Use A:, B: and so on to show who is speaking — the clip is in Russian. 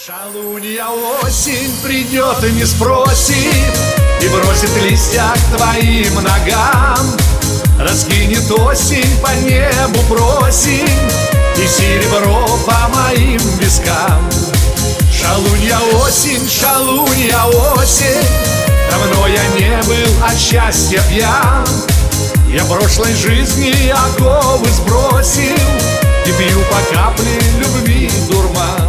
A: Шалунья осень придет и не спросит, и бросит листья к твоим ногам. Раскинет осень по небу просень и серебро по моим вискам. Шалунья осень, давно я не был от счастья пьян. Я прошлой жизни оковы сбросил и пью по капле любви дурман.